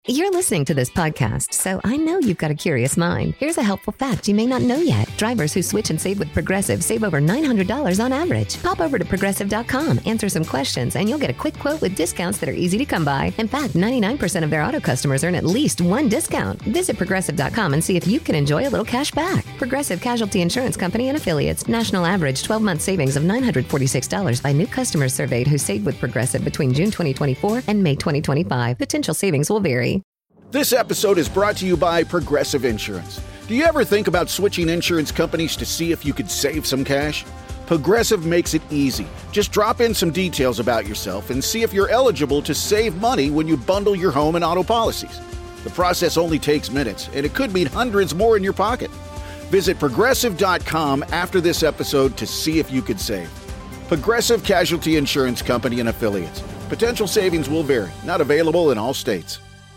You're listening to this podcast, so I know you've got a curious mind. Here's a helpful fact you may not know yet. Drivers who switch and save with Progressive save over $900 on average. Pop over to Progressive.com, answer some questions, and you'll get a quick quote with discounts that are easy to come by. In fact, 99% of their auto customers earn at least one discount. Visit Progressive.com and see if you can enjoy a little cash back. Progressive Casualty Insurance Company and Affiliates. National average 12-month savings of $946 by new customers surveyed who saved with Progressive between June 2024 and May 2025. Potential savings will vary. This episode is brought to you by Progressive Insurance. Do you ever think about switching insurance companies to see if you could save some cash? Progressive makes it easy. Just drop in some details about yourself and see if you're eligible to save money when you bundle your home and auto policies. The process only takes minutes, and it could mean hundreds more in your pocket. Visit Progressive.com after this episode to see if you could save. Progressive Casualty Insurance Company and Affiliates. Potential savings will vary. Not available in all states.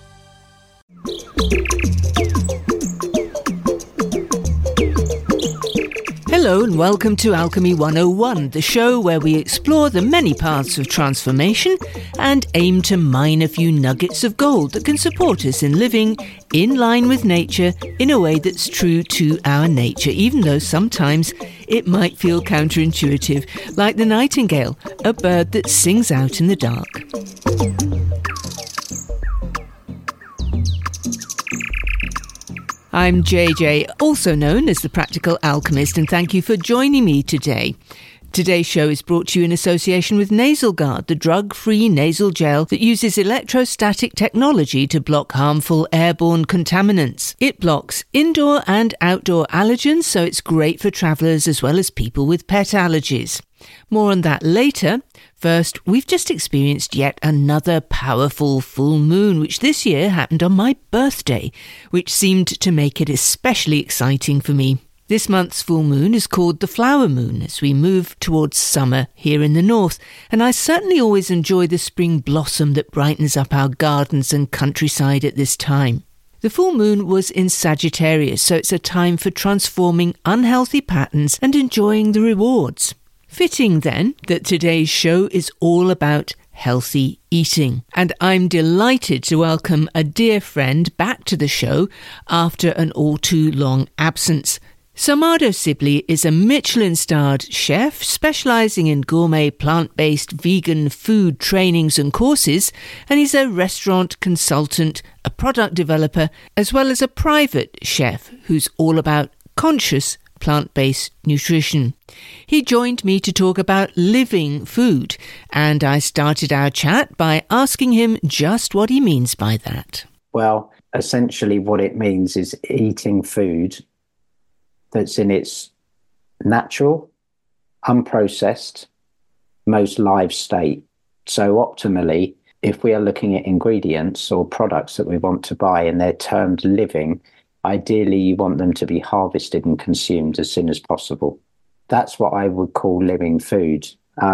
Hello and welcome to Alchemy 101, the show where we explore the many paths of transformation and aim to mine a few nuggets of gold that can support us in living in line with nature in a way that's true to our nature, even though sometimes it might feel counterintuitive, like the nightingale, a bird that sings out in the dark. I'm JJ, also known as the Practical Alchemist, and thank you for joining me today. Today's show is brought to you in association with NasalGuard, the drug-free nasal gel that uses electrostatic technology to block harmful airborne contaminants. It blocks indoor and outdoor allergens, so it's great for travellers as well as people with pet allergies. More on that later. First, we've just experienced yet another powerful full moon, which this year happened on my birthday, which seemed to make it especially exciting for me. This month's full moon is called the flower moon as we move towards summer here in the north, and I certainly always enjoy the spring blossom that brightens up our gardens and countryside at this time. The full moon was in Sagittarius, so it's a time for transforming unhealthy patterns and enjoying the rewards. Fitting then that today's show is all about healthy eating, and I'm delighted to welcome a dear friend back to the show after an all too long absence. Samado Sibley is a Michelin-starred chef specialising in gourmet plant-based vegan food trainings and courses, and he's a restaurant consultant, a product developer, as well as a private chef who's all about conscious plant-based nutrition. He joined me to talk about living food, and I started our chat by asking him just what he means by that. Well, essentially what it means is eating food that's in its natural, unprocessed, most live state. So optimally, if we are looking at ingredients or products that we want to buy and they're termed living, ideally you want them to be harvested and consumed as soon as possible. That's what I would call living food,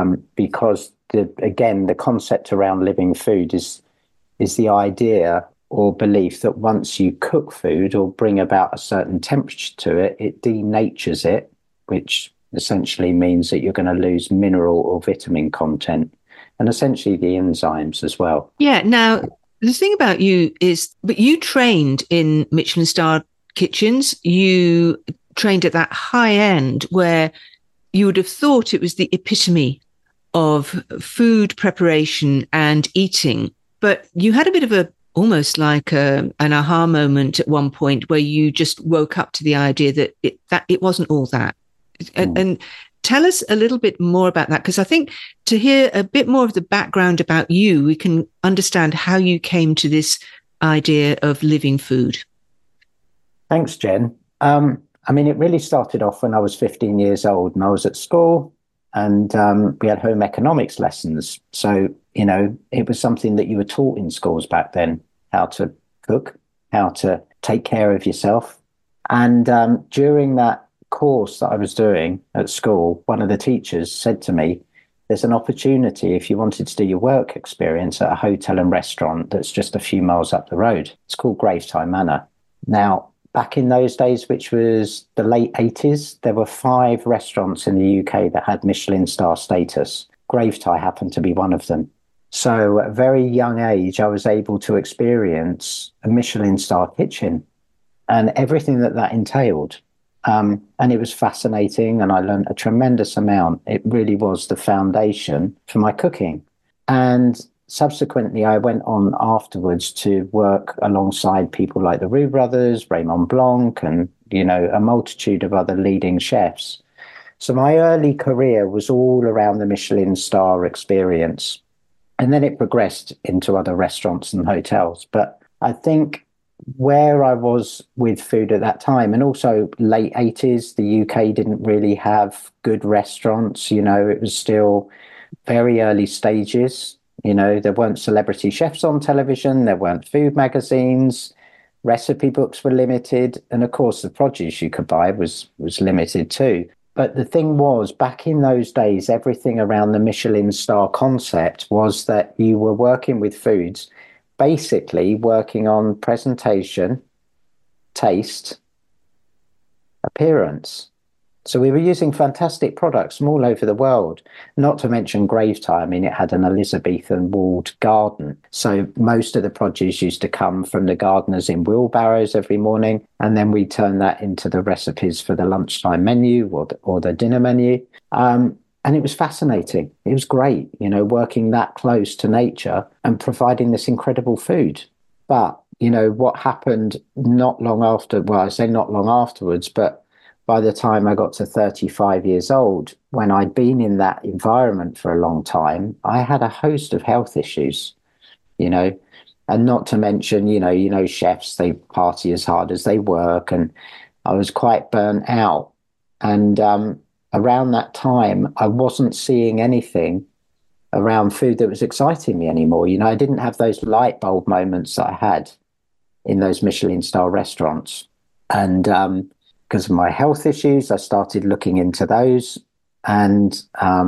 because the concept around living food is the idea or belief that once you cook food or bring about a certain temperature to it, it denatures it, which essentially means that you're going to lose mineral or vitamin content and essentially the enzymes as well. Yeah. Now, the thing about you is, but you trained in Michelin-starred kitchens. You trained at that high end where you would have thought it was the epitome of food preparation and eating. But you had a bit of almost like an aha moment at one point where you just woke up to the idea that it wasn't all that. And tell us a little bit more about that, because I think to hear a bit more of the background about you, we can understand how you came to this idea of living food. Thanks, Jen. It really started off when I was 15 years old and I was at school and we had home economics lessons. So, it was something that you were taught in schools back then, how to cook, how to take care of yourself. And during that course that I was doing at school, one of the teachers said to me, there's an opportunity if you wanted to do your work experience at a hotel and restaurant that's just a few miles up the road. It's called Gravetie Manor. Now, back in those days, which was the late 80s, there were 5 restaurants in the UK that had Michelin star status. Gravetie happened to be one of them. So at a very young age, I was able to experience a Michelin star kitchen and everything that entailed. And it was fascinating, and I learned a tremendous amount. It really was the foundation for my cooking. And subsequently, I went on afterwards to work alongside people like the Roux brothers, Raymond Blanc, and, a multitude of other leading chefs. So my early career was all around the Michelin star experience. And then it progressed into other restaurants and hotels. But I think where I was with food at that time, and also late 80s, the UK didn't really have good restaurants. It was still very early stages. There weren't celebrity chefs on television. There weren't food magazines. Recipe books were limited. And of course, the produce you could buy was limited too. But the thing was, back in those days, everything around the Michelin star concept was that you were working with foods, basically working on presentation, taste, appearance. So we were using fantastic products from all over the world, not to mention Gravetye. I mean, it had an Elizabethan walled garden. So most of the produce used to come from the gardeners in wheelbarrows every morning. And then we turn that into the recipes for the lunchtime menu or the dinner menu. And it was fascinating. It was great, working that close to nature and providing this incredible food. But, what happened not long after, well, I say not long afterwards, but by the time I got to 35 years old, when I'd been in that environment for a long time, I had a host of health issues, and not to mention, chefs, they party as hard as they work, and I was quite burnt out. And around that time, I wasn't seeing anything around food that was exciting me anymore. I didn't have those light bulb moments that I had in those Michelin star restaurants. And because of my health issues, I started looking into those. And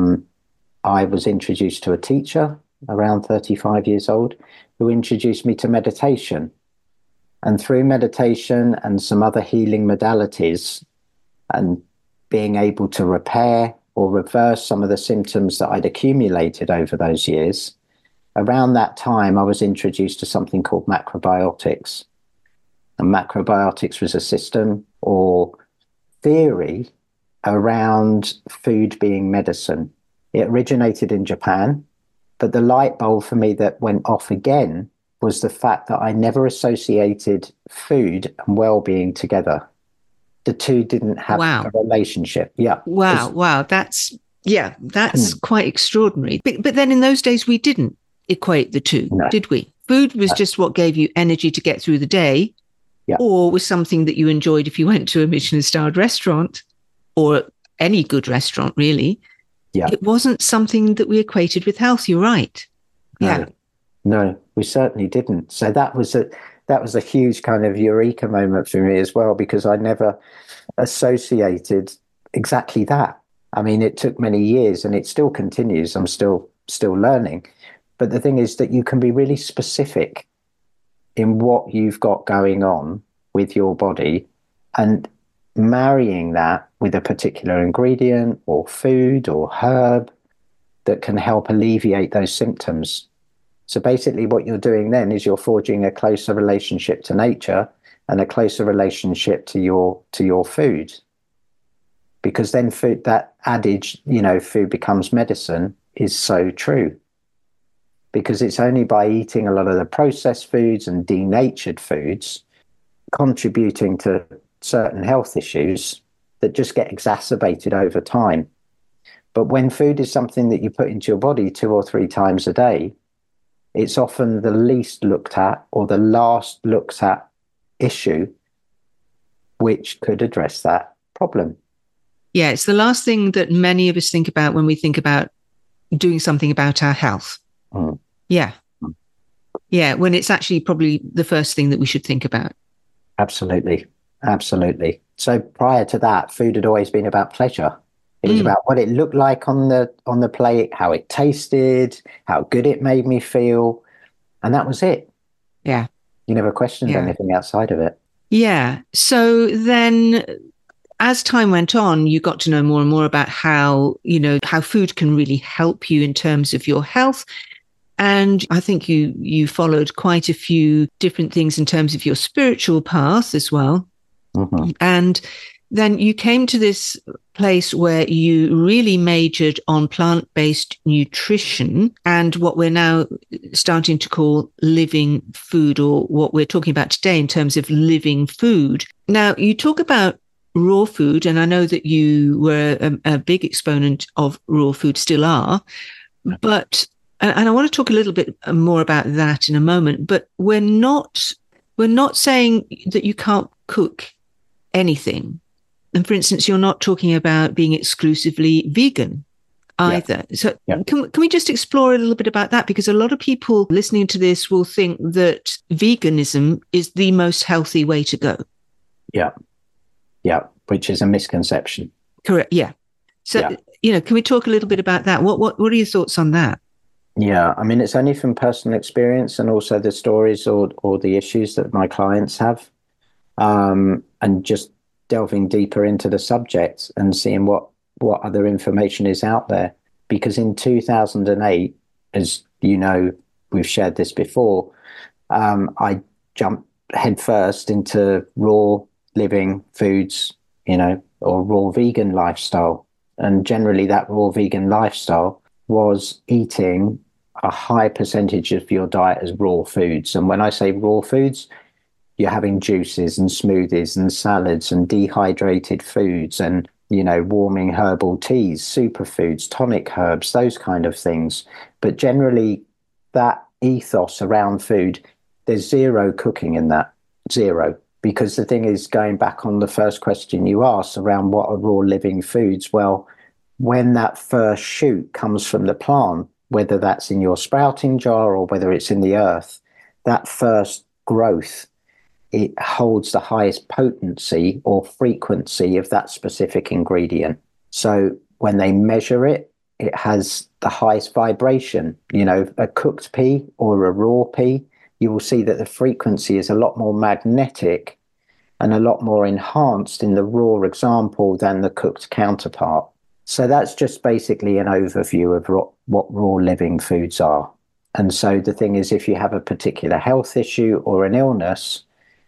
I was introduced to a teacher around 35 years old who introduced me to meditation. And through meditation and some other healing modalities and being able to repair or reverse some of the symptoms that I'd accumulated over those years, around that time, I was introduced to something called macrobiotics. And macrobiotics was a system or theory around food being medicine. It originated in Japan, but the light bulb for me that went off again was the fact that I never associated food and well-being together. The two didn't have a relationship. Yeah. Wow. That's quite extraordinary. But then in those days, we didn't equate the two, did we? Food was just what gave you energy to get through the day, or was something that you enjoyed if you went to a Michelin-starred restaurant or any good restaurant, really. Yeah. It wasn't something that we equated with health. You're right. No, we certainly didn't. So that was a huge kind of eureka moment for me as well, because I never associated exactly that. I mean, it took many years and it still continues. I'm still learning. But the thing is that you can be really specific in what you've got going on with your body and marrying that with a particular ingredient or food or herb that can help alleviate those symptoms. So basically what you're doing then is you're forging a closer relationship to nature and a closer relationship to your food. Because then food, that adage, food becomes medicine, is so true. Because it's only by eating a lot of the processed foods and denatured foods, contributing to certain health issues that just get exacerbated over time. But when food is something that you put into your body 2 or 3 times a day, it's often the least looked at or the last looked at issue which could address that problem. Yeah, it's the last thing that many of us think about when we think about doing something about our health. Mm. Yeah. Yeah, when it's actually probably the first thing that we should think about. Absolutely. So prior to that, food had always been about pleasure. It was about what it looked like on the plate, how it tasted, how good it made me feel. And that was it. Yeah. You never questioned anything outside of it. Yeah. So then as time went on, you got to know more and more about how food can really help you in terms of your health. And I think you followed quite a few different things in terms of your spiritual path as well. Mm-hmm. And then you came to this place where you really majored on plant-based nutrition and what we're now starting to call living food, or what we're talking about today in terms of living food. Now, you talk about raw food, and I know that you were a big exponent of raw food, still are, but, and I want to talk a little bit more about that in a moment, but we're not saying that you can't cook anything. And for instance, you're not talking about being exclusively vegan either. Yeah. So Can we just explore a little bit about that? Because a lot of people listening to this will think that veganism is the most healthy way to go. Yeah. Yeah. Which is a misconception. Correct. Yeah. So, can we talk a little bit about that? What are your thoughts on that? Yeah. I mean, it's only from personal experience and also the stories or the issues that my clients have. And just delving deeper into the subject and seeing what other information is out there. Because in 2008, as you know, we've shared this before, I jumped headfirst into raw living foods, or raw vegan lifestyle. And generally that raw vegan lifestyle was eating a high percentage of your diet as raw foods. And when I say raw foods, you're having juices and smoothies and salads and dehydrated foods and, warming herbal teas, superfoods, tonic herbs, those kind of things. But generally, that ethos around food, there's zero cooking in that, zero. Because the thing is, going back on the first question you asked around what are raw living foods, well, when that first shoot comes from the plant, whether that's in your sprouting jar or whether it's in the earth, that first growth, it holds the highest potency or frequency of that specific ingredient. So when they measure it, it has the highest vibration. A cooked pea or a raw pea, you will see that the frequency is a lot more magnetic and a lot more enhanced in the raw example than the cooked counterpart. So that's just basically an overview of what raw living foods are. And so the thing is, if you have a particular health issue or an illness,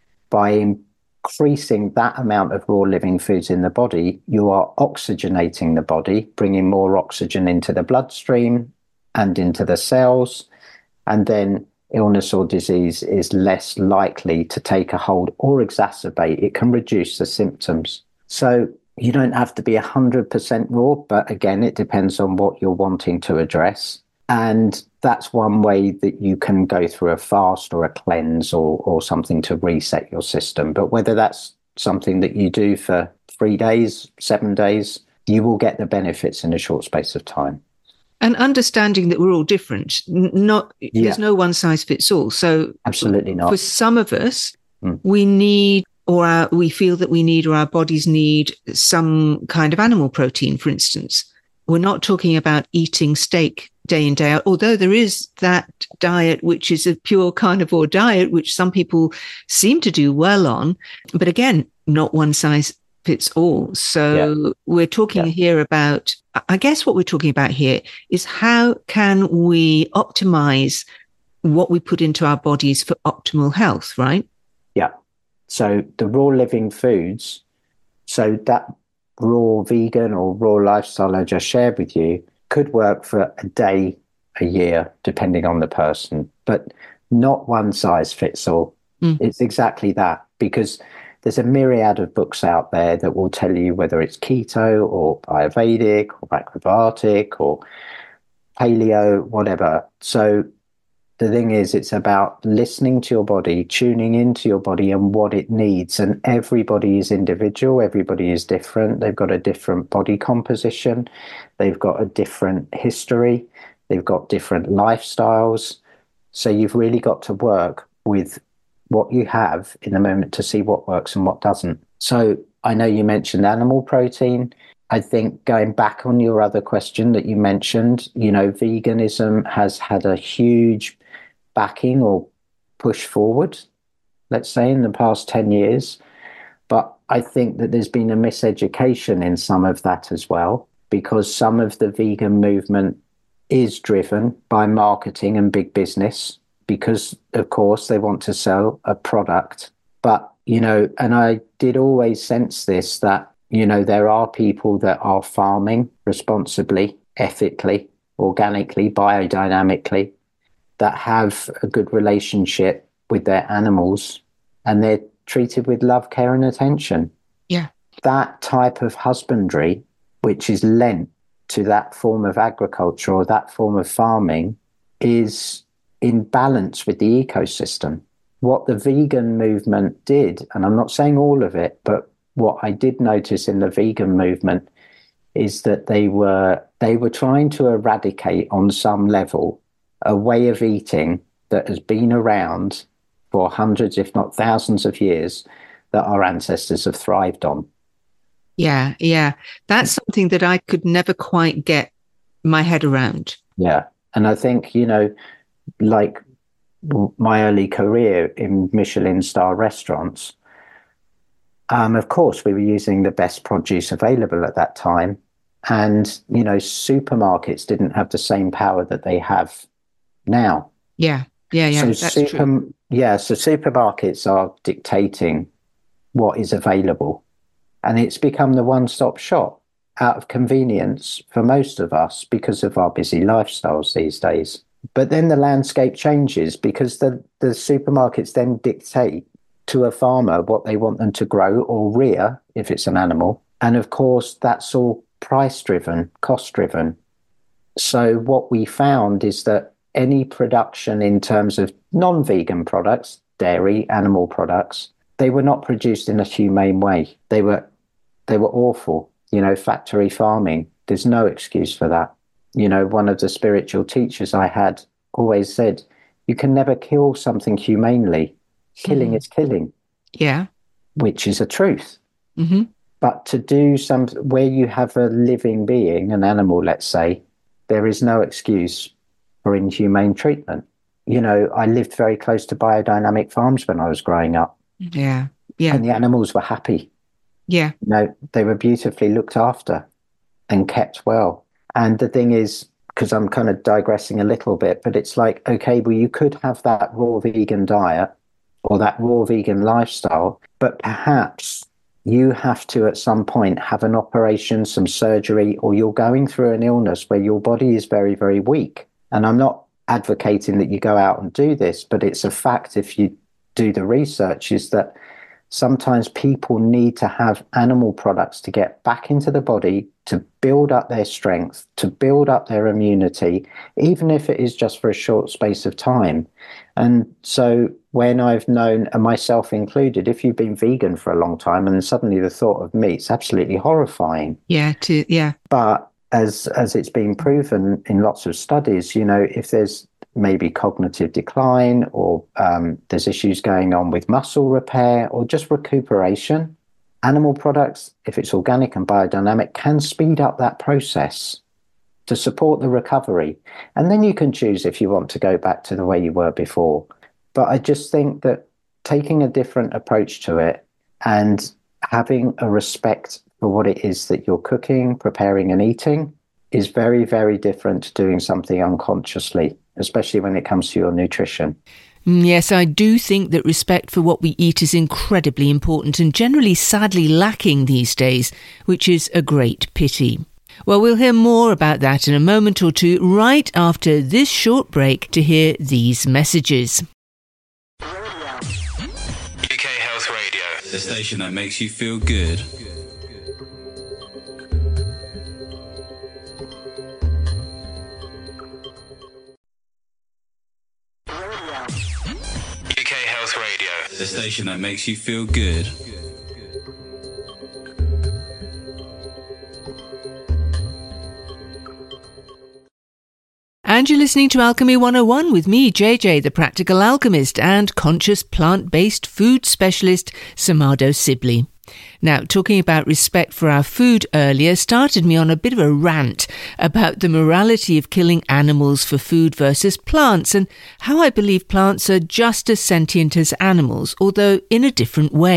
by increasing that amount of raw living foods in the body, you are oxygenating the body, bringing more oxygen into the bloodstream and into the cells. And then illness or disease is less likely to take a hold or exacerbate. It can reduce the symptoms. So you don't have to be 100% raw, but again, it depends on what you're wanting to address. And that's one way that you can go through a fast or a cleanse or something to reset your system. But whether that's something that you do for 3 days, 7 days, you will get the benefits in a short space of time. And understanding that we're all different, there's no one size fits all. So absolutely not. For some of us, we need, we feel that we need, or our bodies need some kind of animal protein, for instance. We're not talking about eating steak day in, day out, although there is that diet, which is a pure carnivore diet, which some people seem to do well on. But again, not one size fits all. So we're talking here about, I guess what we're talking about here is how can we optimize what we put into our bodies for optimal health, right? Yeah. So the raw living foods, so that raw vegan or raw lifestyle I just shared with you could work for a day, a year, depending on the person, but not one size fits all. It's exactly that, because there's a myriad of books out there that will tell you whether it's keto or Ayurvedic or macrobiotic or paleo, whatever. So the thing is, it's about listening to your body, tuning into your body and what it needs. And everybody is individual. Everybody is different. They've got a different body composition. They've got a different history. They've got different lifestyles. So you've really got to work with what you have in the moment to see what works and what doesn't. So I know you mentioned animal protein. I think going back on your other question that you mentioned, veganism has had a huge backing or push forward, let's say, in the past 10 years. But I think that there's been a miseducation in some of that as well, because some of the vegan movement is driven by marketing and big business because, of course, they want to sell a product. But, and I did always sense this, that, there are people that are farming responsibly, ethically, organically, biodynamically, that have a good relationship with their animals and they're treated with love, care and attention. Yeah. That type of husbandry, which is lent to that form of agriculture or that form of farming, is in balance with the ecosystem. What the vegan movement did, and I'm not saying all of it, but what I did notice in the vegan movement is that they were trying to eradicate on some level a way of eating that has been around for hundreds, if not thousands of years, that our ancestors have thrived on. Yeah. That's something that I could never quite get my head around. Yeah. And I think, like my early career in Michelin star restaurants, of course, we were using the best produce available at that time. And, supermarkets didn't have the same power that they have now. Yeah. So that's true. Yeah, so supermarkets are dictating what is available. And it's become the one-stop shop out of convenience for most of us because of our busy lifestyles these days. But then the landscape changes because the supermarkets then dictate to a farmer what they want them to grow or rear if it's an animal. And of course, that's all price-driven, cost-driven. So what we found is that any production in terms of non-vegan products, dairy, animal products, they were not produced in a humane way. They were awful. Factory farming, there's no excuse for that. One of the spiritual teachers I had always said, you can never kill something humanely. Killing is killing. Yeah. Which is a truth. Mm-hmm. But to do where you have a living being, an animal, let's say, there is no excuse for inhumane treatment. I lived very close to biodynamic farms when I was growing up. Yeah. And the animals were happy. Yeah. They were beautifully looked after and kept well. And the thing is, because I'm kind of digressing a little bit, but it's like, okay, well, you could have that raw vegan diet or that raw vegan lifestyle, but perhaps you have to at some point have an operation, some surgery, or you're going through an illness where your body is very, very weak. And I'm not advocating that you go out and do this, but it's a fact if you do the research, is that sometimes people need to have animal products to get back into the body, to build up their strength, to build up their immunity, even if it is just for a short space of time. And so when I've known, and myself included, if you've been vegan for a long time and suddenly the thought of meat's absolutely horrifying. Yeah. But as it's been proven in lots of studies, if there's maybe cognitive decline or there's issues going on with muscle repair or just recuperation, animal products, if it's organic and biodynamic, can speed up that process to support the recovery. And then you can choose if you want to go back to the way you were before. But I just think that taking a different approach to it and having a respect for what it is that you're cooking, preparing and eating is very, very different to doing something unconsciously, especially when it comes to your nutrition. Yes, I do think that respect for what we eat is incredibly important and generally sadly lacking these days, which is a great pity. Well, we'll hear more about that in a moment or two, right after this short break to hear these messages. UK Health Radio, the station that makes you feel good. UK Health Radio, the station that makes you feel good. And you're listening to Alchemy 101 with me, JJ, the practical alchemist and conscious plant-based food specialist, Samado Sibley. Now, talking about respect for our food earlier started me on a bit of a rant about the morality of killing animals for food versus plants and how I believe plants are just as sentient as animals, although in a different way.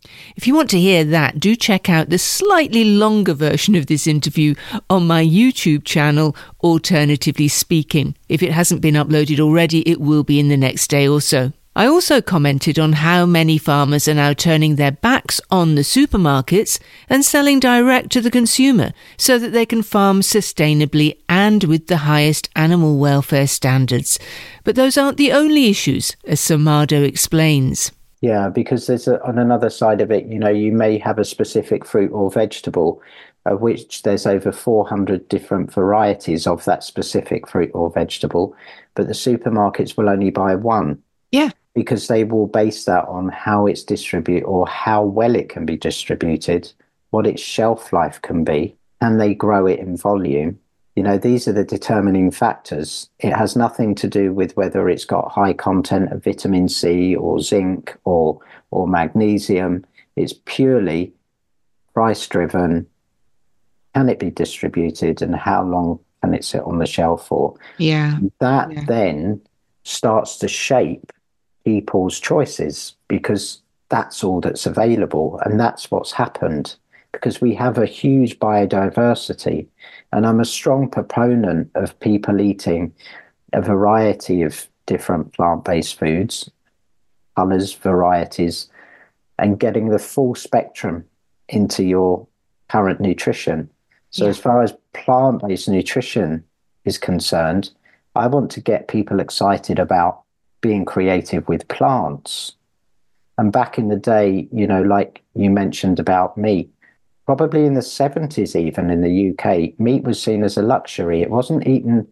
If you want to hear that, do check out the slightly longer version of this interview on my YouTube channel, Alternatively Speaking. If it hasn't been uploaded already, it will be in the next day or so. I also commented on how many farmers are now turning their backs on the supermarkets and selling direct to the consumer so that they can farm sustainably and with the highest animal welfare standards. But those aren't the only issues, as Samado explains. Yeah, because there's on another side of it, you may have a specific fruit or vegetable, of which there's over 400 different varieties of that specific fruit or vegetable, but the supermarkets will only buy one. Yeah. Because they will base that on how it's distributed or how well it can be distributed, what its shelf life can be, and they grow it in volume. These are the determining factors. It has nothing to do with whether it's got high content of vitamin C or zinc or magnesium. It's purely price driven. Can it be distributed and how long can it sit on the shelf for? Yeah. Then starts to shape people's choices, because that's all that's available, and that's what's happened, because we have a huge biodiversity, and I'm a strong proponent of people eating a variety of different plant-based foods, colours, varieties, and getting the full spectrum into your current nutrition. So as far as plant-based nutrition is concerned, I want to get people excited about being creative with plants. And back in the day, like you mentioned about meat, probably in the 70s, even in the UK, meat was seen as a luxury. It wasn't eaten,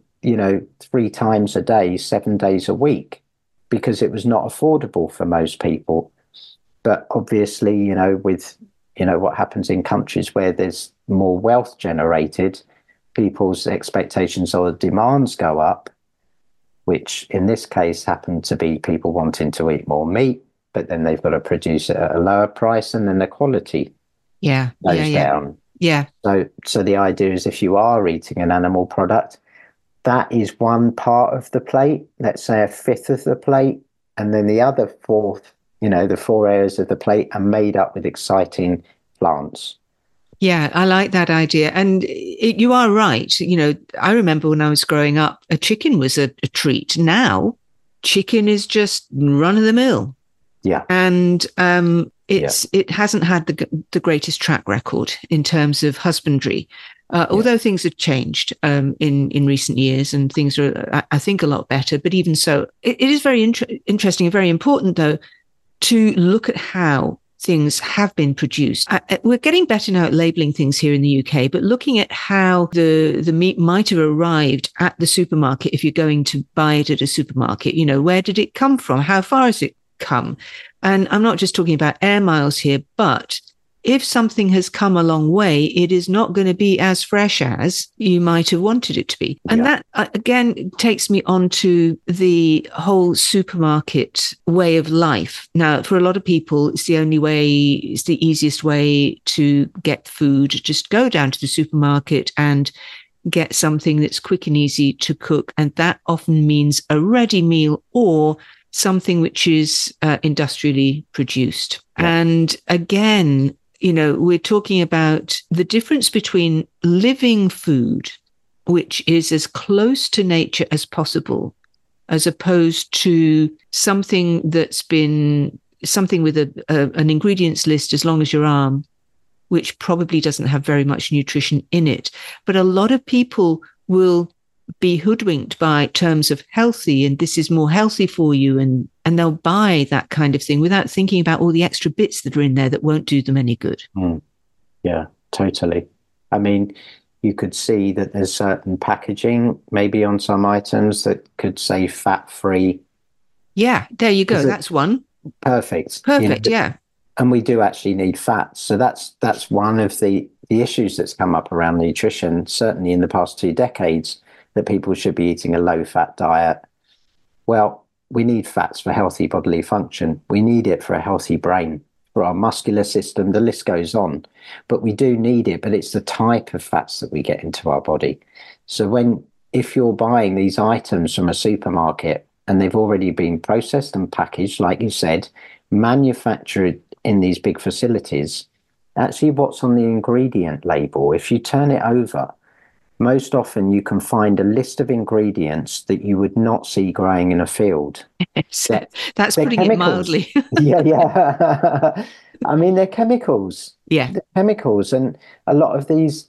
3 times a day, 7 days a week, because it was not affordable for most people. But obviously, with, what happens in countries where there's more wealth generated, people's expectations or demands go up, which in this case happened to be people wanting to eat more meat, but then they've got to produce it at a lower price, and then the quality goes down. Yeah. So the idea is, if you are eating an animal product, that is one part of the plate, let's say a fifth of the plate, and then the other fourth, the 4 areas of the plate are made up with exciting plants. Yeah, I like that idea. And you are right. I remember when I was growing up, a chicken was a treat. Now, chicken is just run of the mill. Yeah. And it hasn't had the greatest track record in terms of husbandry, although things have changed in recent years, and things are, I think, a lot better. But even so, it is very interesting and very important, though, to look at how things have been produced. We're getting better now at labeling things here in the UK, but looking at how the meat might have arrived at the supermarket, if you're going to buy it at a supermarket, where did it come from? How far has it come? And I'm not just talking about air miles here, but if something has come a long way, it is not going to be as fresh as you might have wanted it to be. And that, again, takes me on to the whole supermarket way of life. Now, for a lot of people, it's the easiest way to get food. Just go down to the supermarket and get something that's quick and easy to cook. And that often means a ready meal or something which is industrially produced. And again, we're talking about the difference between living food, which is as close to nature as possible, as opposed to something that's been something with an ingredients list as long as your arm, which probably doesn't have very much nutrition in it. But a lot of people will be hoodwinked by terms of healthy, and this is more healthy for you, and they'll buy that kind of thing without thinking about all the extra bits that are in there that won't do them any good. Yeah, totally. I mean, you could see that there's certain packaging maybe on some items that could say fat-free. Yeah, there you go. That's one. Perfect. Yeah. And we do actually need fats. So that's one of the issues that's come up around nutrition, certainly in the past 2 decades, that people should be eating a low-fat diet. Well, we need fats for healthy bodily function. We need it for a healthy brain, for our muscular system. The list goes on. But we do need it, but it's the type of fats that we get into our body. So if you're buying these items from a supermarket and they've already been processed and packaged, like you said, manufactured in these big facilities, actually what's on the ingredient label, if you turn it over, most often you can find a list of ingredients that you would not see growing in a field. That's putting chemicals. It mildly. Yeah. I mean, they're chemicals. Yeah. They're chemicals. And a lot of these,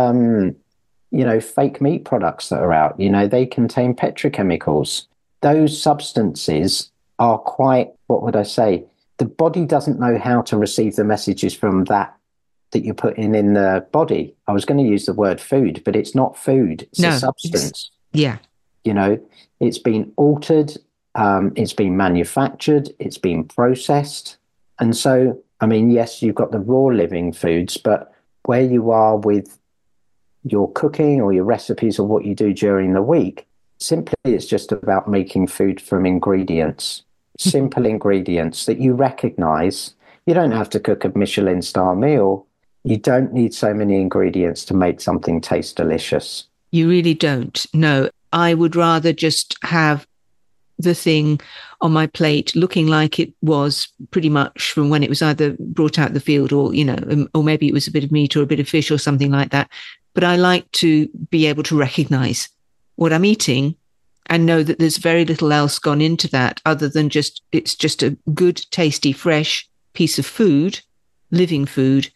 fake meat products that are out, they contain petrochemicals. Those substances are quite, what would I say? The body doesn't know how to receive the messages from that you're putting in the body. I was going to use the word food, but it's not food. It's a substance. Yeah. It's been altered. It's been manufactured. It's been processed. And so, I mean, yes, you've got the raw living foods, but where you are with your cooking or your recipes or what you do during the week, simply it's just about making food from ingredients, simple ingredients that you recognize. You don't have to cook a Michelin star meal. You don't need so many ingredients to make something taste delicious. You really don't. No, I would rather just have the thing on my plate looking like it was pretty much from when it was either brought out of the field or, or maybe it was a bit of meat or a bit of fish or something like that. But I like to be able to recognize what I'm eating and know that there's very little else gone into that other than it's just a good, tasty, fresh piece of food, living food,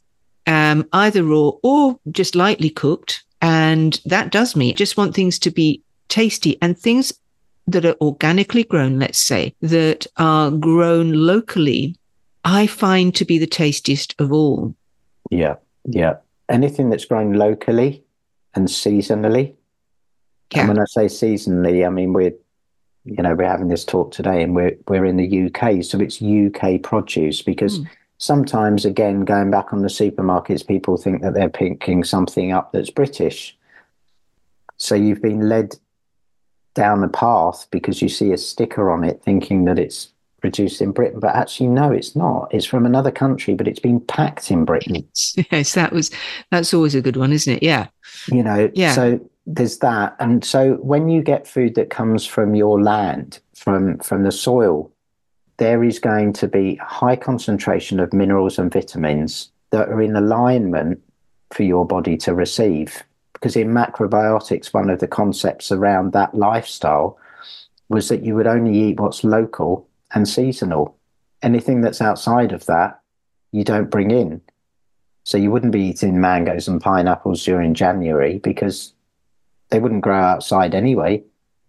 either raw or just lightly cooked. And that does me. I just want things to be tasty and things that are organically grown, let's say, that are grown locally, I find to be the tastiest of all. Yeah. Anything that's grown locally and seasonally. Yeah. And when I say seasonally, I mean, we're having this talk today and we're in the UK, so it's UK produce because sometimes, again, going back on the supermarkets, people think that they're picking something up that's British. So you've been led down a path because you see a sticker on it thinking that it's produced in Britain, but actually, no, it's not. It's from another country, but it's been packed in Britain. Yes, that's always a good one, isn't it? Yeah. So there's that. And so when you get food that comes from your land, from the soil, there is going to be a high concentration of minerals and vitamins that are in alignment for your body to receive. Because in macrobiotics, one of the concepts around that lifestyle was that you would only eat what's local and seasonal. Anything that's outside of that, you don't bring in. So you wouldn't be eating mangoes and pineapples during January because they wouldn't grow outside anyway.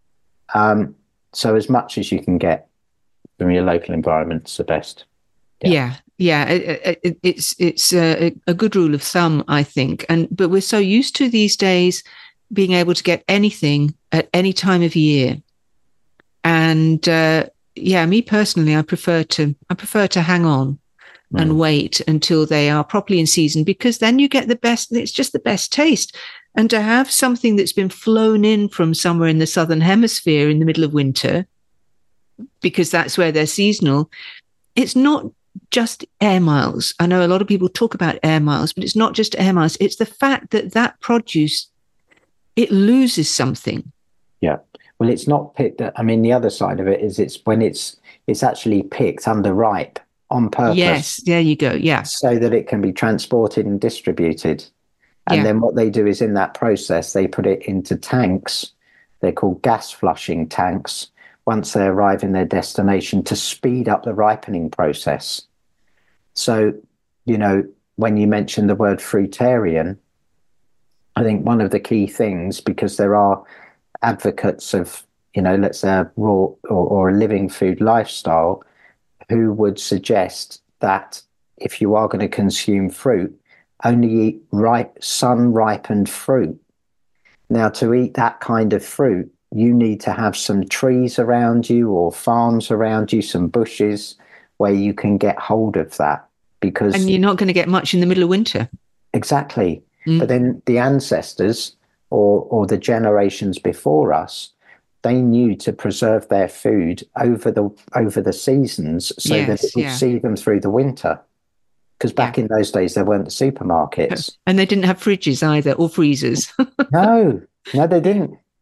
So as much as you can get from your local environment's the best. Yeah. It's a good rule of thumb, I think. But we're so used to these days being able to get anything at any time of year. And me personally, I prefer to hang on and wait until they are properly in season, because then you get the best. It's just the best taste. And to have something that's been flown in from somewhere in the southern hemisphere in the middle of winter, because that's where they're seasonal, it's not just air miles. I know a lot of people talk about air miles, but it's not just air miles. It's the fact that produce, it loses something. Yeah. Well, it's not picked. I mean, the other side of it is it's when it's actually picked underripe on purpose. Yes, there you go. Yeah. So that it can be transported and distributed. And then what they do is in that process, they put it into tanks. They're called gas flushing tanks once they arrive in their destination to speed up the ripening process. So, when you mentioned the word fruitarian, I think one of the key things, because there are advocates of, let's say a raw or a living food lifestyle, who would suggest that if you are going to consume fruit, only eat sun-ripened fruit. Now, to eat that kind of fruit, you need to have some trees around you or farms around you, some bushes where you can get hold of that. And you're not going to get much in the middle of winter. Exactly. But then the ancestors or the generations before us, they knew to preserve their food over the seasons so that it would see them through the winter. Because back in those days, there weren't the supermarkets. And they didn't have fridges either, or freezers. No, they didn't.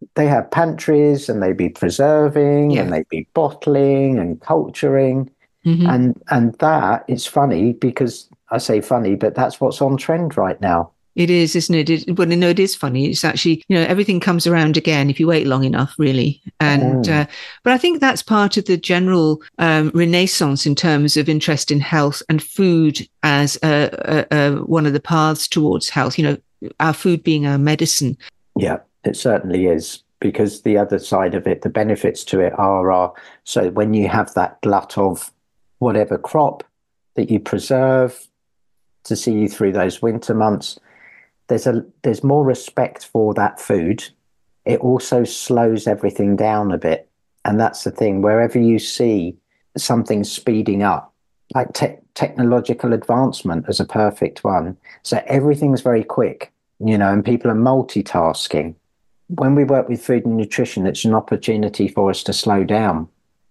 they have pantries and they'd be preserving and they'd be bottling and culturing. And that, it's funny because I say funny, but that's what's on trend right now. It is, isn't it? It is funny. It's actually, everything comes around again if you wait long enough, really. And but I think that's part of the general renaissance in terms of interest in health and food as one of the paths towards health. Our food being our medicine. Yeah, it certainly is. Because the other side of it, the benefits to it are so when you have that glut of whatever crop that you preserve to see you through those winter months, there's more respect for that food. It also slows everything down a bit. And that's the thing, wherever you see something speeding up, like technological advancement is a perfect one. So everything's very quick, and people are multitasking. When we work with food and nutrition, it's an opportunity for us to slow down.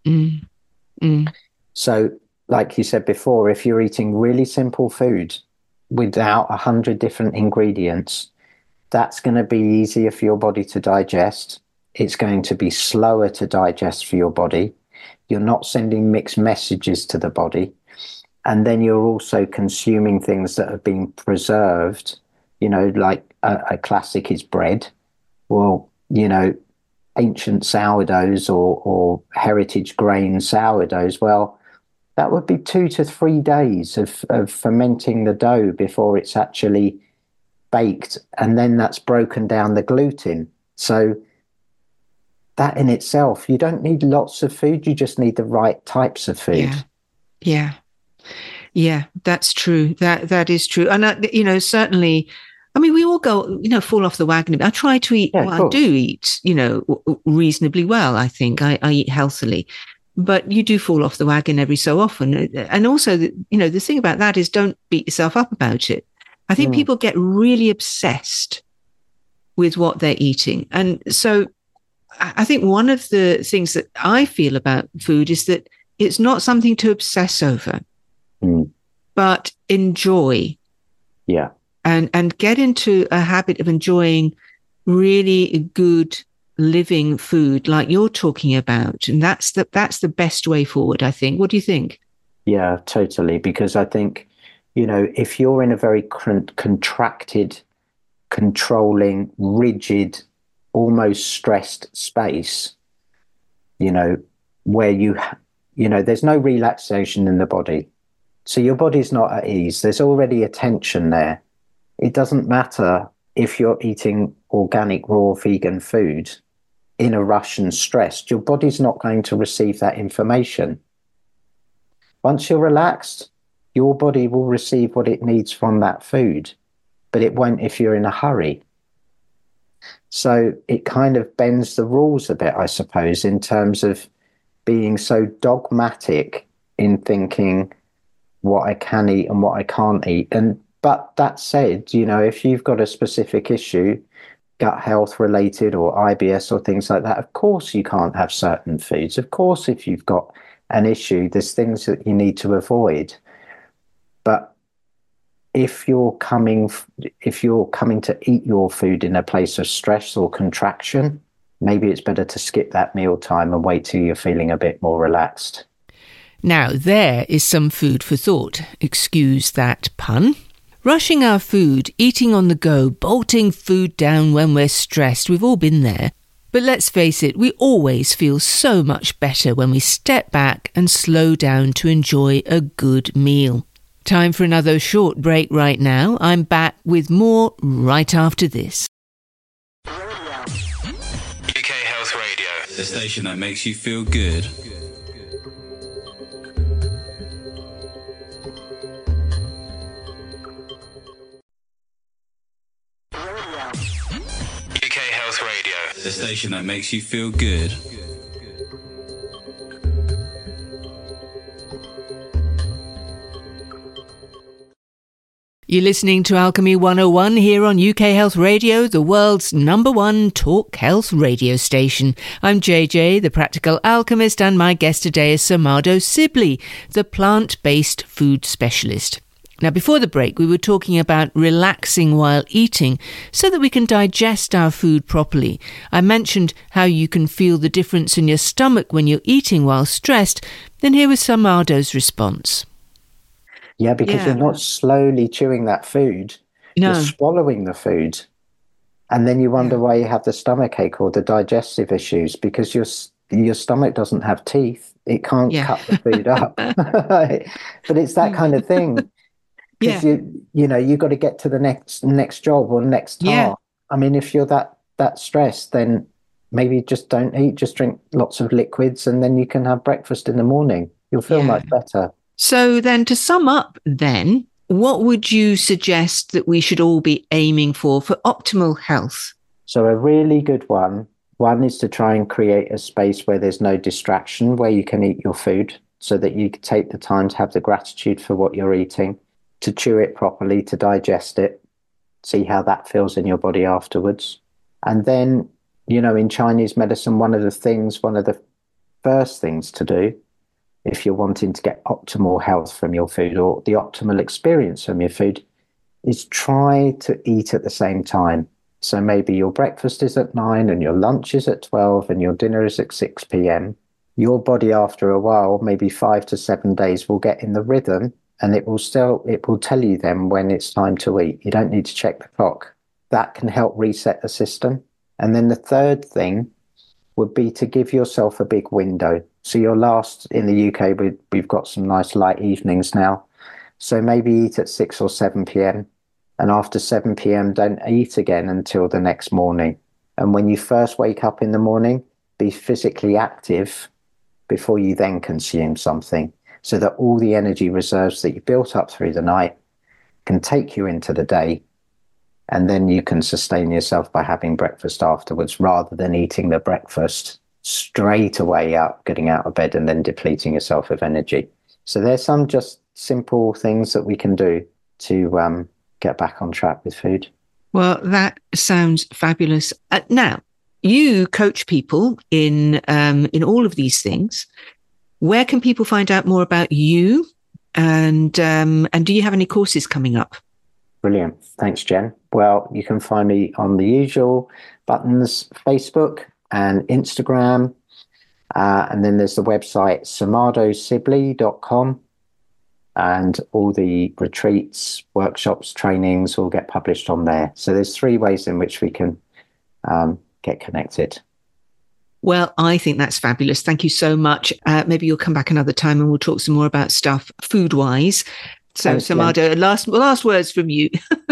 So, like you said before, if you're eating really simple food without 100 different ingredients, that's going to be easier for your body to digest. It's going to be slower to digest for your body. You're not sending mixed messages to the body. And then you're also consuming things that have been preserved, like a classic is bread. Well, ancient sourdoughs or heritage grain sourdoughs, well, that would be 2 to 3 days of fermenting the dough before it's actually baked. And then that's broken down the gluten. So that in itself, you don't need lots of food. You just need the right types of food. Yeah, that's true. That is true. And, certainly, we all go, fall off the wagon a bit. I try to eat, I do eat, reasonably well, I think. I eat healthily. But you do fall off the wagon every so often. And also, the thing about that is don't beat yourself up about it. I think people get really obsessed with what they're eating. And so I think one of the things that I feel about food is that it's not something to obsess over, but enjoy. Yeah. And get into a habit of enjoying really good living food like you're talking about. And that's the best way forward, I think. What do you think? Yeah, totally. Because I think, if you're in a very contracted, controlling, rigid, almost stressed space, where there's no relaxation in the body. So your body's not at ease. There's already a tension there. It doesn't matter if you're eating organic, raw, vegan food in a rush and stressed. Your body's not going to receive that information. Once you're relaxed, your body will receive what it needs from that food, but it won't if you're in a hurry. So it kind of bends the rules a bit, I suppose, in terms of being so dogmatic in thinking what I can eat and what I can't eat. But that said, if you've got a specific issue, gut health related or IBS or things like that, of course you can't have certain foods. Of course, if you've got an issue, there's things that you need to avoid. But if you're coming to eat your food in a place of stress or contraction, maybe it's better to skip that meal time and wait till you're feeling a bit more relaxed. Now, there is some food for thought. Excuse that pun. Rushing our food, eating on the go, bolting food down when we're stressed. We've all been there. But let's face it, we always feel so much better when we step back and slow down to enjoy a good meal. Time for another short break right now. I'm back with more right after this. UK Health Radio, the station that makes you feel good. UK Health Radio, the station that makes you feel good. You're listening to Alchemy 101 here on UK Health Radio, the world's #1 talk health radio station. I'm JJ, the practical alchemist, and my guest today is Sir Mardo Sibley, the plant-based food specialist. Now, before the break, we were talking about relaxing while eating so that we can digest our food properly. I mentioned how you can feel the difference in your stomach when you're eating while stressed. Then here was Samardo's response. Yeah, because you're not slowly chewing that food. No. You're swallowing the food. And then you wonder why you have the stomach ache or the digestive issues, because your stomach doesn't have teeth. It can't cut the food up. But it's that kind of thing. Because you got to get to the next job or next task. Yeah. I mean, if you're that stressed, then maybe just don't eat, just drink lots of liquids, and then you can have breakfast in the morning. You'll feel much better. So then, to sum up then, what would you suggest that we should all be aiming for optimal health? So a really good one is to try and create a space where there's no distraction, where you can eat your food, so that you take the time to have the gratitude for what you're eating, to chew it properly, to digest it, see how that feels in your body afterwards. And then, in Chinese medicine, one of the first things to do, if you're wanting to get optimal health from your food or the optimal experience from your food, is try to eat at the same time. So maybe your breakfast is at 9 and your lunch is at 12 and your dinner is at 6 p.m. Your body, after a while, maybe 5 to 7 days, will get in the rhythm, and it will tell you then when it's time to eat. You don't need to check the clock. That can help reset the system. And then the third thing would be to give yourself a big window. So in the UK, we've got some nice light evenings now. So maybe eat at 6 or 7 p.m. And after 7 p.m, don't eat again until the next morning. And when you first wake up in the morning, be physically active before you then consume something, so that all the energy reserves that you built up through the night can take you into the day. And then you can sustain yourself by having breakfast afterwards, rather than eating the breakfast straight away getting out of bed and then depleting yourself of energy. So there's some just simple things that we can do to get back on track with food. Well, that sounds fabulous. Now, you coach people in all of these things. Where can people find out more about you? And do you have any courses coming up? Brilliant. Thanks, Jen. Well, you can find me on the usual buttons, Facebook and Instagram. And then there's the website, samardosibley.com. And all the retreats, workshops, trainings all get published on there. So there's 3 ways in which we can get connected. Well, I think that's fabulous. Thank you so much. Maybe you'll come back another time and we'll talk some more about stuff food-wise. So, thanks, Samardo, last words from you.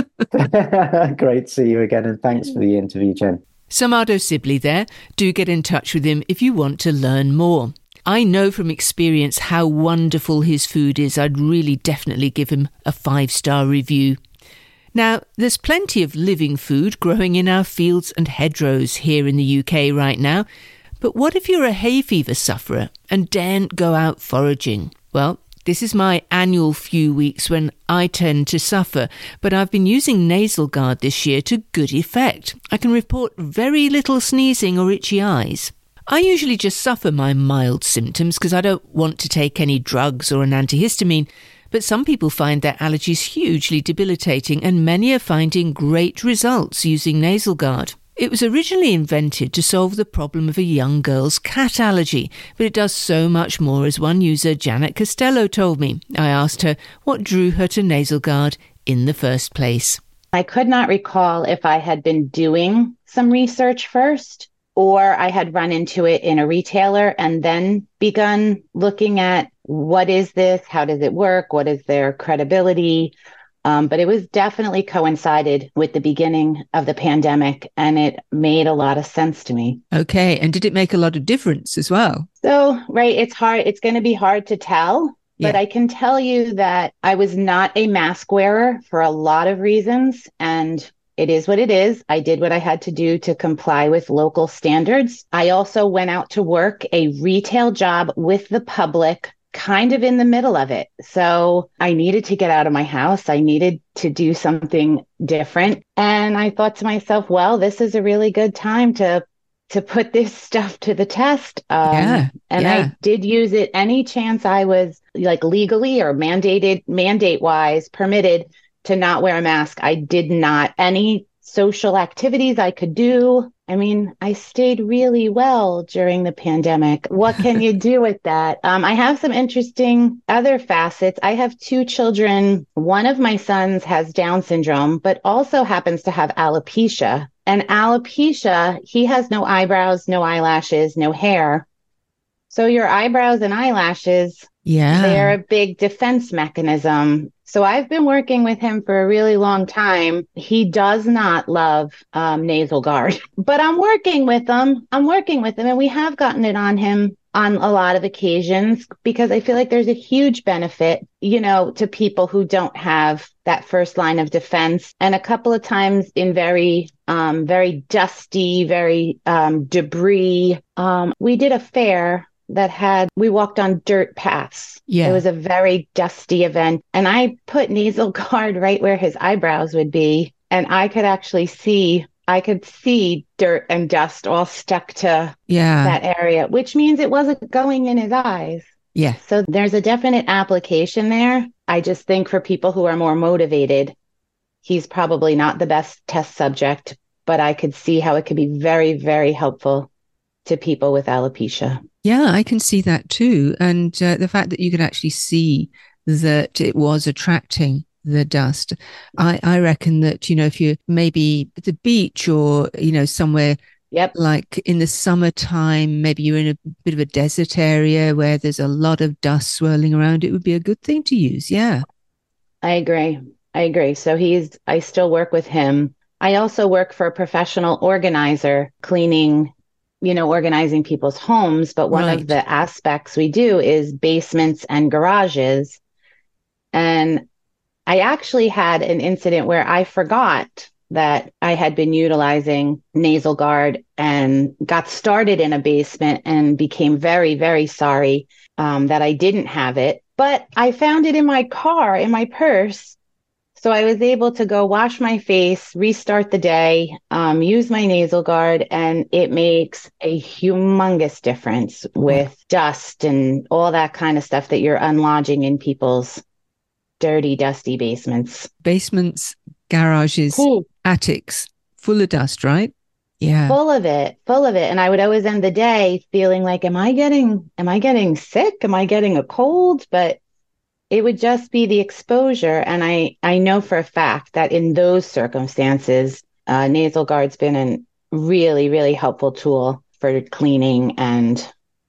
Great to see you again, and thanks for the interview, Jen. Samardo Sibley there. Do get in touch with him if you want to learn more. I know from experience how wonderful his food is. I'd really definitely give him a 5-star review. Now, there's plenty of living food growing in our fields and hedgerows here in the UK right now. But what if you're a hay fever sufferer and daren't go out foraging? Well, this is my annual few weeks when I tend to suffer, but I've been using Nasal Guard this year to good effect. I can report very little sneezing or itchy eyes. I usually just suffer my mild symptoms because I don't want to take any drugs or an antihistamine, but some people find their allergies hugely debilitating, and many are finding great results using Nasal Guard. It was originally invented to solve the problem of a young girl's cat allergy, but it does so much more, as one user, Janet Costello, told me. I asked her what drew her to Nasal Guard in the first place. I could not recall if I had been doing some research first, or I had run into it in a retailer and then begun looking at what is this, how does it work, what is their credibility. But it was definitely coincided with the beginning of the pandemic, and it made a lot of sense to me. Okay. And did it make a lot of difference as well? So, right, it's hard. It's going to be hard to tell, but I can tell you that I was not a mask wearer for a lot of reasons, and it is what it is. I did what I had to do to comply with local standards. I also went out to work a retail job with the public, kind of in the middle of it. So I needed to get out of my house. I needed to do something different. And I thought to myself, well, this is a really good time to to put this stuff to the test. And yeah. I did use it any chance I was like legally or mandate wise permitted to not wear a mask. I did not. Any social activities I could do. I mean, I stayed really well during the pandemic. What can you do with that? I have some interesting other facets. I have two children. One of my sons has Down syndrome, but also happens to have alopecia. And alopecia, he has no eyebrows, no eyelashes, no hair. So your eyebrows and eyelashes, they're a big defense mechanism. So I've been working with him for a really long time. He does not love nasal guard, but I'm working with him. And we have gotten it on him on a lot of occasions because I feel like there's a huge benefit, to people who don't have that first line of defense. And a couple of times in very dusty, very debris, we did a fair we walked on dirt paths. Yeah. It was a very dusty event. And I put nasal guard right where his eyebrows would be. And I could actually see dirt and dust all stuck to that area, which means it wasn't going in his eyes. Yeah. So there's a definite application there. I just think for people who are more motivated, he's probably not the best test subject, but I could see how it could be very, very helpful to people with alopecia. Yeah, I can see that too. And the fact that you could actually see that it was attracting the dust. I reckon that, if you're maybe at the beach or, somewhere like in the summertime, maybe you're in a bit of a desert area where there's a lot of dust swirling around, it would be a good thing to use. Yeah. I agree. So I still work with him. I also work for a professional organizer organizing people's homes. But one of the aspects we do is basements and garages. And I actually had an incident where I forgot that I had been utilizing nasal guard and got started in a basement and became very, very sorry that I didn't have it. But I found it in my car, in my purse. So I was able to go wash my face, restart the day, use my nasal guard, and it makes a humongous difference with dust and all that kind of stuff that you're unlodging in people's dirty, dusty basements. Basements, garages, attics, full of dust, right? Yeah. Full of it. And I would always end the day feeling like, am I getting sick? Am I getting a cold? But it would just be the exposure. And I know for a fact that in those circumstances, nasal guard's been a really, really helpful tool for cleaning and,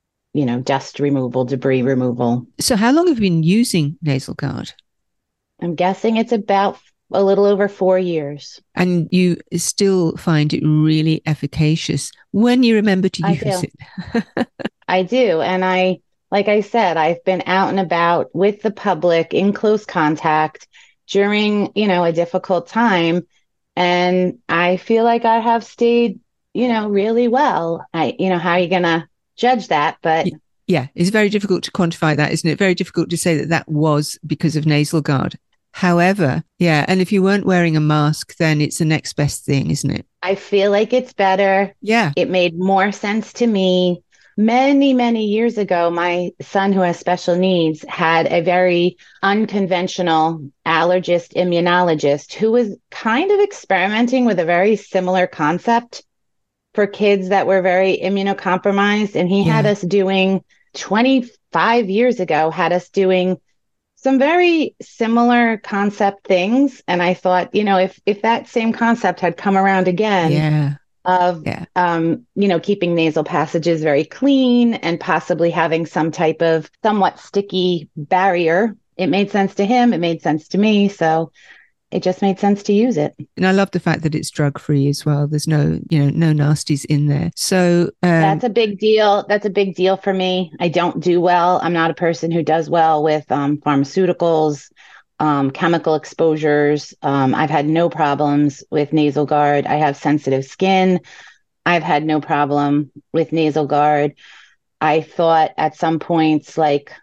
dust removal, debris removal. So how long have you been using nasal guard? I'm guessing it's about a little over 4 years. And you still find it really efficacious when you remember to use it. I do. And like I said, I've been out and about with the public in close contact during, a difficult time. And I feel like I have stayed, really well. How are you going to judge that? But yeah, it's very difficult to quantify that, isn't it? Very difficult to say that was because of nasal guard. However, and if you weren't wearing a mask, then it's the next best thing, isn't it? I feel like it's better. Yeah. It made more sense to me. Many, many years ago, my son who has special needs had a very unconventional allergist immunologist who was kind of experimenting with a very similar concept for kids that were very immunocompromised. And he had us doing 25 years ago, had us doing some very similar concept things. And I thought, if that same concept had come around again, keeping nasal passages very clean and possibly having some type of somewhat sticky barrier. It made sense to him. It made sense to me. So it just made sense to use it. And I love the fact that it's drug-free as well. There's no nasties in there. So that's a big deal. That's a big deal for me. I don't do well. I'm not a person who does well with pharmaceuticals, chemical exposures. I've had no problems with nasal guard. I have sensitive skin. I've had no problem with nasal guard. I thought at some points,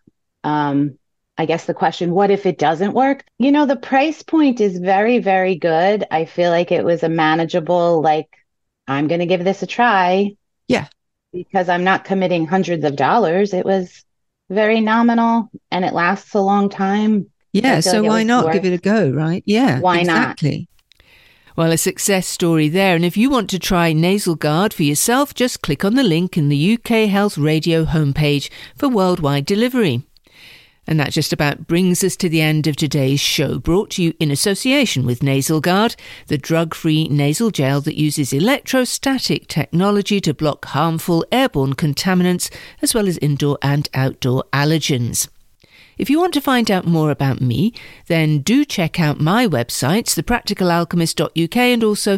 I guess the question, what if it doesn't work? The price point is very, very good. I feel like it was a manageable, I'm going to give this a try. Yeah. Because I'm not committing hundreds of dollars. It was very nominal and it lasts a long time. Yeah, so why not give it a go, right? Yeah, why exactly. Well, a success story there. And if you want to try Nasal Guard for yourself, just click on the link in the UK Health Radio homepage for worldwide delivery. And that just about brings us to the end of today's show, brought to you in association with Nasal Guard, the drug-free nasal gel that uses electrostatic technology to block harmful airborne contaminants, as well as indoor and outdoor allergens. If you want to find out more about me, then do check out my websites, thepracticalalchemist.uk and also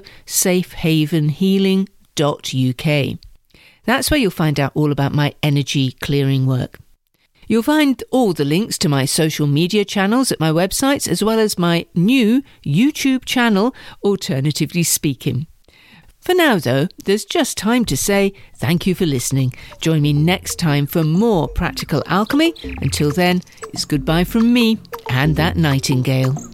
safehavenhealing.uk. That's where you'll find out all about my energy clearing work. You'll find all the links to my social media channels at my websites, as well as my new YouTube channel, Alternatively Speaking. For now, though, there's just time to say thank you for listening. Join me next time for more practical alchemy. Until then, it's goodbye from me and that nightingale.